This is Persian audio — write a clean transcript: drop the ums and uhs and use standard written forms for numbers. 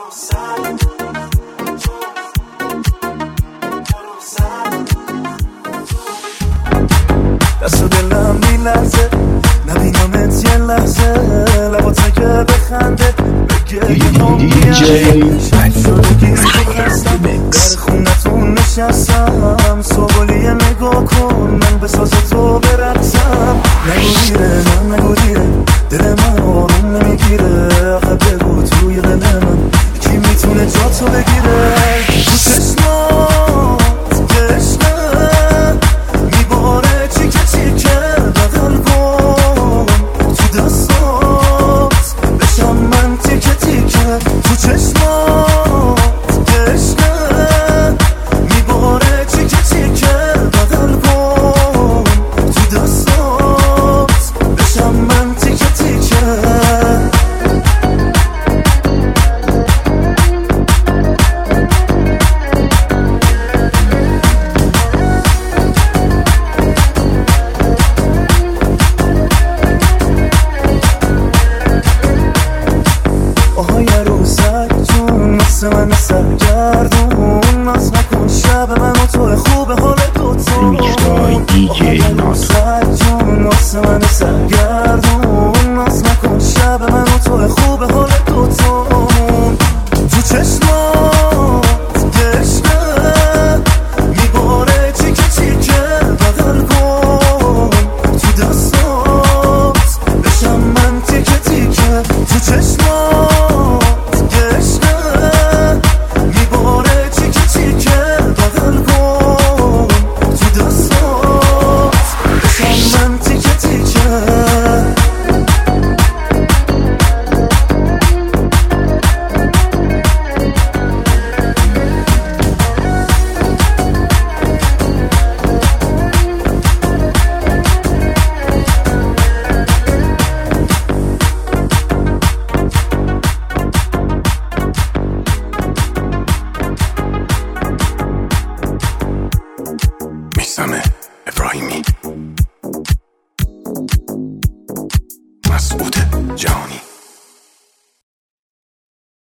دست و دلم بی لحظه نبینمت یه لحظه لباته که بخنده بگه یه نامیه شده گیری بخستم در خونتون نشستم صبحالیه نگاه کن من به ساز تو برقصم نگو دیره من نگو دیره دل من آروم نمیگیره آخه بگو توی دل من کی میتونه جا تو بگیره تو چشمات گشنه میباره چیکه چیکه بغل کن تو دستات بشم من تیکه تیکه تو چشمات گشنه میباره چیکه چیکه بغل کن تو دستات بشم من تیکه تیکه آهای روزک جون مثل من سرگردون ناز نکن شب من و تو خوب حال دوتا ریمیکس بای دی جی ناصر جون مثل من سرگردون